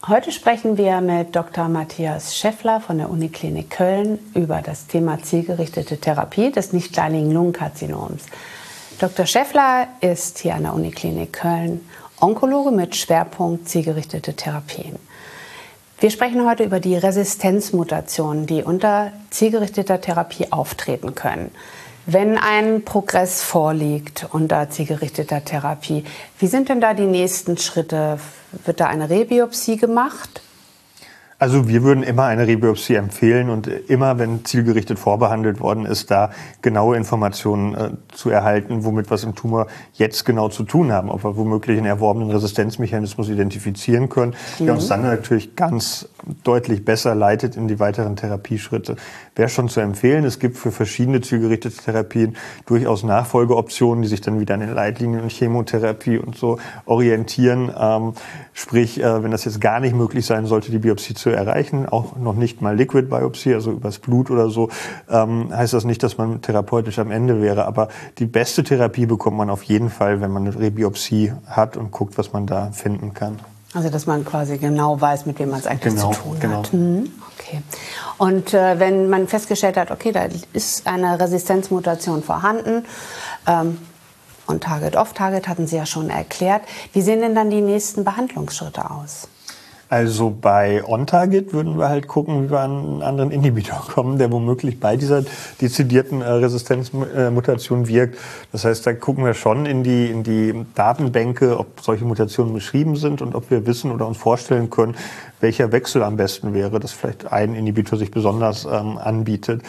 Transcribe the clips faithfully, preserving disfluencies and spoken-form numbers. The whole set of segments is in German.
Heute sprechen wir mit Doktor Matthias Scheffler von der Uniklinik Köln über das Thema zielgerichtete Therapie des nicht-kleinigen Lungenkarzinoms. Doktor Scheffler ist hier an der Uniklinik Köln Onkologe mit Schwerpunkt zielgerichtete Therapien. Wir sprechen heute über die Resistenzmutationen, die unter zielgerichteter Therapie auftreten können. Wenn ein Progress vorliegt unter zielgerichteter Therapie, wie sind denn da die nächsten Schritte? Wird da eine Rebiopsie gemacht? Also wir würden immer eine Rebiopsie empfehlen und immer, wenn zielgerichtet vorbehandelt worden ist, da genaue Informationen äh, zu erhalten, womit wir es im Tumor jetzt genau zu tun haben, ob wir womöglich einen erworbenen Resistenzmechanismus identifizieren können, mhm. der uns dann natürlich ganz deutlich besser leitet in die weiteren Therapieschritte. Wäre schon zu empfehlen. Es gibt für verschiedene zielgerichtete Therapien durchaus Nachfolgeoptionen, die sich dann wieder an den Leitlinien und Chemotherapie und so orientieren. Ähm, sprich, äh, wenn das jetzt gar nicht möglich sein sollte, die Biopsie zu erreichen, auch noch nicht mal Liquid Biopsie, also übers Blut oder so, ähm, heißt das nicht, dass man therapeutisch am Ende wäre. Aber die beste Therapie bekommt man auf jeden Fall, wenn man eine Rebiopsie hat und guckt, was man da finden kann. Also dass man quasi genau weiß, mit wem man es eigentlich genau, zu tun genau. hat. Mhm. Okay. Und äh, wenn man festgestellt hat, okay, da ist eine Resistenzmutation vorhanden, ähm, und Target-Off-Target hatten Sie ja schon erklärt, wie sehen denn dann die nächsten Behandlungsschritte aus? Also bei On-Target würden wir halt gucken, wie wir an einen anderen Inhibitor kommen, der womöglich bei dieser dezidierten äh, Resistenzmutation äh, wirkt. Das heißt, da gucken wir schon in die, in die Datenbänke, ob solche Mutationen beschrieben sind und ob wir wissen oder uns vorstellen können, welcher Wechsel am besten wäre, dass vielleicht ein Inhibitor sich besonders ähm, anbietet.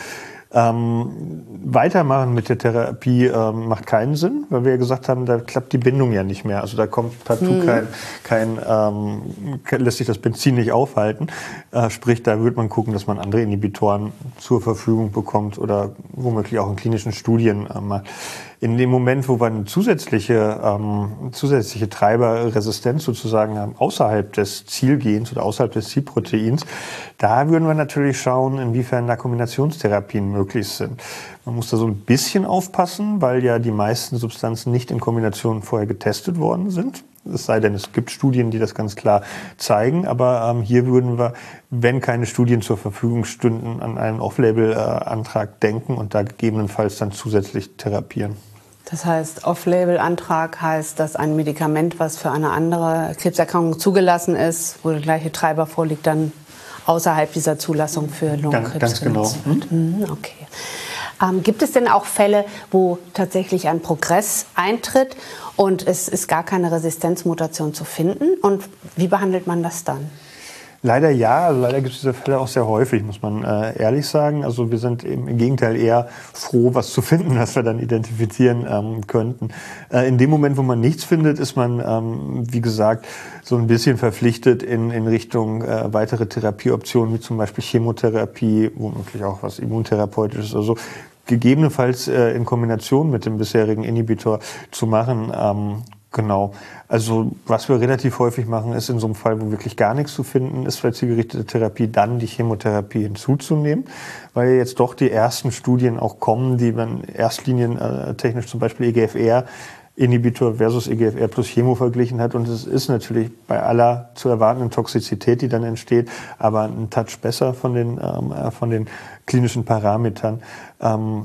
Ähm, weitermachen mit der Therapie ähm, macht keinen Sinn, weil wir ja gesagt haben, da klappt die Bindung ja nicht mehr. Also da kommt partout mhm. kein, kein ähm, lässt sich das Benzin nicht aufhalten. Äh, sprich, da wird man gucken, dass man andere Inhibitoren zur Verfügung bekommt oder womöglich auch in klinischen Studien äh, macht. In dem Moment, wo wir eine zusätzliche, ähm, zusätzliche Treiberresistenz sozusagen haben, außerhalb des Zielgens oder außerhalb des Zielproteins, da würden wir natürlich schauen, inwiefern da Kombinationstherapien möglich sind. Man muss da so ein bisschen aufpassen, weil ja die meisten Substanzen nicht in Kombination vorher getestet worden sind. Es sei denn, es gibt Studien, die das ganz klar zeigen. Aber ähm, hier würden wir, wenn keine Studien zur Verfügung stünden, an einen Off-Label-Antrag denken und da gegebenenfalls dann zusätzlich therapieren. Das heißt, Off-Label-Antrag heißt, dass ein Medikament, was für eine andere Krebserkrankung zugelassen ist, wo der gleiche Treiber vorliegt, dann außerhalb dieser Zulassung für Lungenkrebs ganz, ganz genau. wird. Mhm, okay. Ähm, gibt es denn auch Fälle, wo tatsächlich ein Progress eintritt und es ist gar keine Resistenzmutation zu finden? Und wie behandelt man das dann? Leider ja, also leider gibt es diese Fälle auch sehr häufig, muss man äh, ehrlich sagen. Also wir sind im, im Gegenteil eher froh, was zu finden, was wir dann identifizieren ähm, könnten. Äh, in dem Moment, wo man nichts findet, ist man, ähm, wie gesagt, so ein bisschen verpflichtet in, in Richtung äh, weitere Therapieoptionen, wie zum Beispiel Chemotherapie, womöglich auch was Immuntherapeutisches oder so, gegebenenfalls äh, in Kombination mit dem bisherigen Inhibitor zu machen. Ähm, Genau. Also was wir relativ häufig machen, ist in so einem Fall, wo wirklich gar nichts zu finden ist, für zielgerichtete Therapie, dann die Chemotherapie hinzuzunehmen, weil jetzt doch die ersten Studien auch kommen, die man erstlinientechnisch zum Beispiel E G F R-Inhibitor versus E G F R plus Chemo verglichen hat. Und es ist natürlich bei aller zu erwartenden Toxizität, die dann entsteht, aber ein Touch besser von den, ähm, von den klinischen Parametern. Ähm,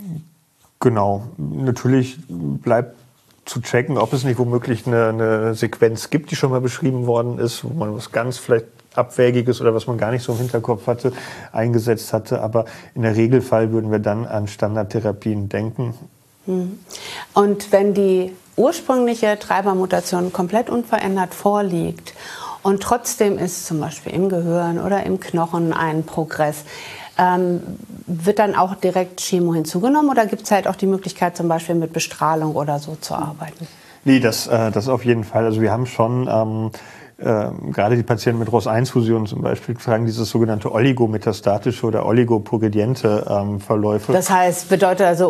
genau. Natürlich bleibt zu checken, ob es nicht womöglich eine, eine Sequenz gibt, die schon mal beschrieben worden ist, wo man was ganz vielleicht Abwägiges oder was man gar nicht so im Hinterkopf hatte, eingesetzt hatte. Aber in der Regelfall würden wir dann an Standardtherapien denken. Und wenn die ursprüngliche Treibermutation komplett unverändert vorliegt und trotzdem ist zum Beispiel im Gehirn oder im Knochen ein Progress, Ähm, wird dann auch direkt Chemo hinzugenommen oder gibt es halt auch die Möglichkeit, zum Beispiel mit Bestrahlung oder so zu arbeiten? Nee, das, äh, das auf jeden Fall. Also wir haben schon ähm, äh, gerade die Patienten mit R O S eins Fusionen zum Beispiel tragen dieses sogenannte oligometastatische oder oligoprogrediente ähm, Verläufe. Das heißt, bedeutet also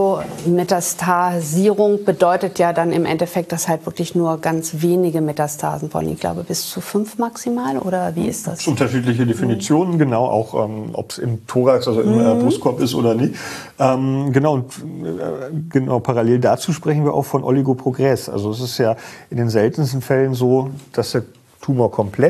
Oligometastasierung bedeutet ja dann im Endeffekt, dass halt wirklich nur ganz wenige Metastasen vorliegen. Ich glaube bis zu fünf maximal oder wie ist das? Das unterschiedliche Definitionen, mhm. genau, auch ähm, ob es im Thorax, also im äh, Brustkorb ist oder nicht. Ähm, genau, und äh, genau parallel dazu sprechen wir auch von Oligoprogress. Also es ist ja in den seltensten Fällen so, dass der Tumor komplett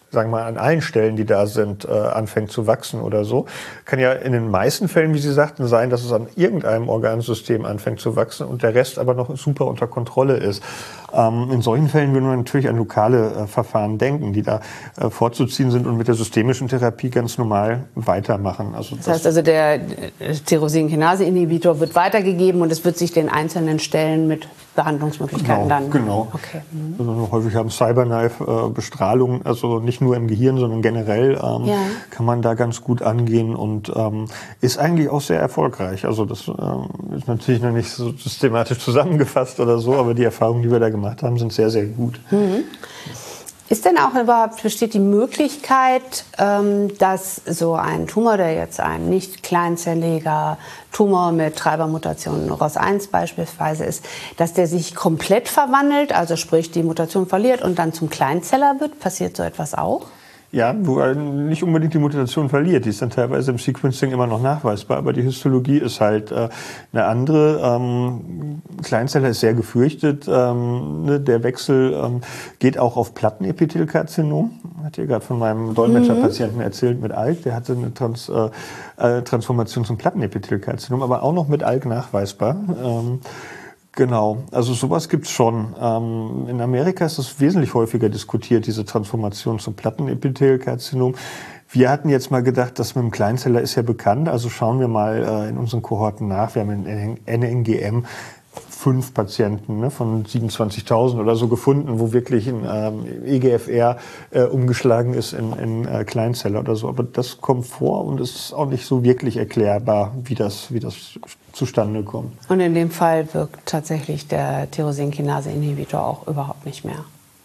sagen wir mal, an allen Stellen, die da sind, äh, anfängt zu wachsen oder so. Kann ja in den meisten Fällen, wie Sie sagten, sein, dass es an irgendeinem Organsystem anfängt zu wachsen und der Rest aber noch super unter Kontrolle ist. Ähm, in solchen Fällen würden wir natürlich an lokale äh, Verfahren denken, die da äh, vorzuziehen sind und mit der systemischen Therapie ganz normal weitermachen. Also das, das heißt also, der Tyrosinkinase-Inhibitor wird weitergegeben und es wird sich den einzelnen Stellen mit Behandlungsmöglichkeiten genau, dann... Genau, okay. Mhm. Also häufig haben Cyberknife-Bestrahlung, äh, also nicht nur im Gehirn, sondern generell ähm, ja. kann man da ganz gut angehen und ähm, ist eigentlich auch sehr erfolgreich. Also das ähm, ist natürlich noch nicht so systematisch zusammengefasst oder so, aber die Erfahrungen, die wir da gemacht haben, sind sehr, sehr gut. Mhm. Ist denn auch überhaupt, besteht die Möglichkeit, ähm, dass so ein Tumor, der jetzt ein nicht kleinzelliger Tumor mit Treibermutation R O S eins beispielsweise ist, dass der sich komplett verwandelt, also sprich die Mutation verliert und dann zum Kleinzeller wird? Passiert so etwas auch? Ja, wo er nicht unbedingt die Mutation verliert. Die ist dann teilweise im Sequencing immer noch nachweisbar, aber die Histologie ist halt äh, eine andere. Ähm, Kleinzeller ist sehr gefürchtet. Ähm, ne, der Wechsel ähm, geht auch auf Plattenepithelkarzinom. Hat hier gerade von meinem Dolmetscherpatienten erzählt mit Alk. Der hatte eine Trans, äh, Transformation zum Plattenepithelkarzinom, aber auch noch mit Alk nachweisbar. Ähm, Genau, also sowas gibt's schon. Ähm, in Amerika ist es wesentlich häufiger diskutiert, diese Transformation zum Plattenepithelkarzinom. Wir hatten jetzt mal gedacht, das mit dem Kleinzeller ist ja bekannt, also schauen wir mal äh, in unseren Kohorten nach. Wir haben in N N G M fünf Patienten ne, von siebenundzwanzigtausend oder so gefunden, wo wirklich ein ähm, E G F R äh, umgeschlagen ist in, in äh, Kleinzeller oder so. Aber das kommt vor und es ist auch nicht so wirklich erklärbar, wie das, wie das zustande kommt. Und in dem Fall wirkt tatsächlich der Tyrosinkinase-Inhibitor auch überhaupt nicht mehr?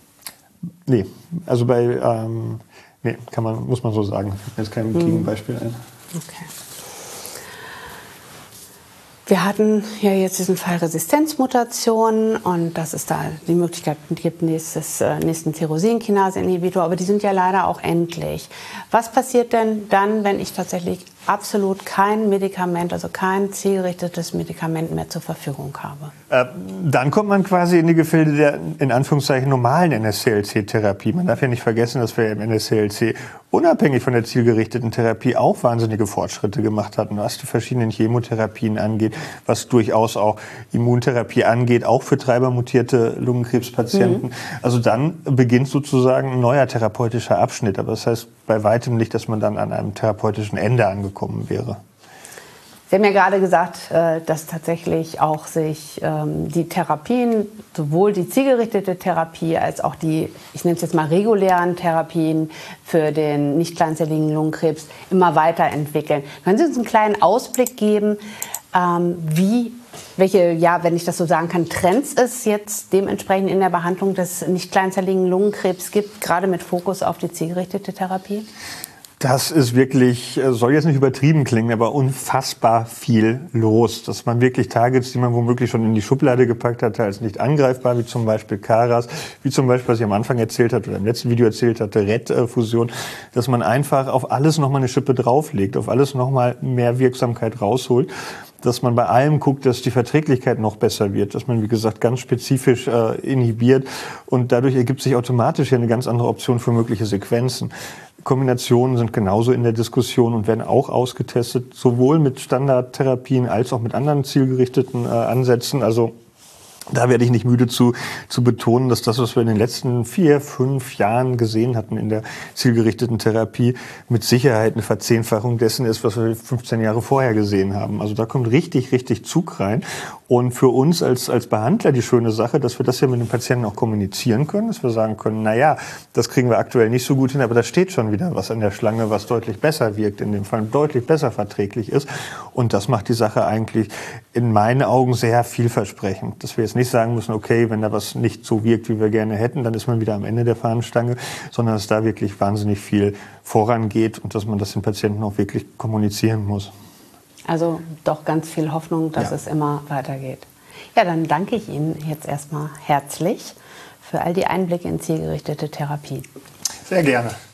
Nee, also bei, ähm, nee, kann man, muss man so sagen. Ich habe jetzt kein Gegenbeispiel ein. Okay. Wir hatten ja jetzt diesen Fall Resistenzmutationen und dass es da die Möglichkeit gibt, nächstes, äh, nächsten Tyrosinkinase-Inhibitor, aber die sind ja leider auch endlich. Was passiert denn dann, wenn ich tatsächlich absolut kein Medikament, also kein zielgerichtetes Medikament mehr zur Verfügung habe? Äh, dann kommt man quasi in die Gefilde der, in Anführungszeichen, normalen N S C L C-Therapie. Man darf ja nicht vergessen, dass wir im N S C L C unabhängig von der zielgerichteten Therapie auch wahnsinnige Fortschritte gemacht hatten, was die verschiedenen Chemotherapien angeht, was durchaus auch Immuntherapie angeht, auch für treibermutierte Lungenkrebspatienten. Mhm. Also dann beginnt sozusagen ein neuer therapeutischer Abschnitt. Aber das heißt bei weitem nicht, dass man dann an einem therapeutischen Ende angekommen wäre. Sie haben ja gerade gesagt, dass tatsächlich auch sich die Therapien, sowohl die zielgerichtete Therapie als auch die, ich nenne es jetzt mal regulären Therapien für den nicht kleinzelligen Lungenkrebs immer weiterentwickeln. Können Sie uns einen kleinen Ausblick geben, wie, welche, ja, wenn ich das so sagen kann, Trends es jetzt dementsprechend in der Behandlung des nicht kleinzelligen Lungenkrebs gibt, gerade mit Fokus auf die zielgerichtete Therapie? Das ist wirklich, soll jetzt nicht übertrieben klingen, aber unfassbar viel los. Dass man wirklich Targets, die man womöglich schon in die Schublade gepackt hatte, als nicht angreifbar, wie zum Beispiel Caras, wie zum Beispiel, was ich am Anfang erzählt hatte oder im letzten Video erzählt hatte, R E T-Fusion, dass man einfach auf alles nochmal eine Schippe drauflegt, auf alles nochmal mehr Wirksamkeit rausholt. Dass man bei allem guckt, dass die Verträglichkeit noch besser wird, dass man, wie gesagt, ganz spezifisch äh, inhibiert und dadurch ergibt sich automatisch ja eine ganz andere Option für mögliche Sequenzen. Kombinationen sind genauso in der Diskussion und werden auch ausgetestet, sowohl mit Standardtherapien als auch mit anderen zielgerichteten äh, Ansätzen. Also da werde ich nicht müde zu, zu betonen, dass das, was wir in den letzten vier, fünf Jahren gesehen hatten in der zielgerichteten Therapie, mit Sicherheit eine Verzehnfachung dessen ist, was wir fünfzehn Jahre vorher gesehen haben. Also da kommt richtig, richtig Zug rein. Und für uns als, als Behandler die schöne Sache, dass wir das ja mit den Patienten auch kommunizieren können, dass wir sagen können, na ja, das kriegen wir aktuell nicht so gut hin, aber da steht schon wieder was an der Schlange, was deutlich besser wirkt, in dem Fall deutlich besser verträglich ist. Und das macht die Sache eigentlich in meinen Augen sehr vielversprechend. Dass wir jetzt nicht sagen müssen, okay, wenn da was nicht so wirkt, wie wir gerne hätten, dann ist man wieder am Ende der Fahnenstange, sondern dass da wirklich wahnsinnig viel vorangeht und dass man das den Patienten auch wirklich kommunizieren muss. Also doch ganz viel Hoffnung, dass ja. es immer weitergeht. Ja, dann danke ich Ihnen jetzt erstmal herzlich für all die Einblicke in zielgerichtete Therapie. Sehr gerne.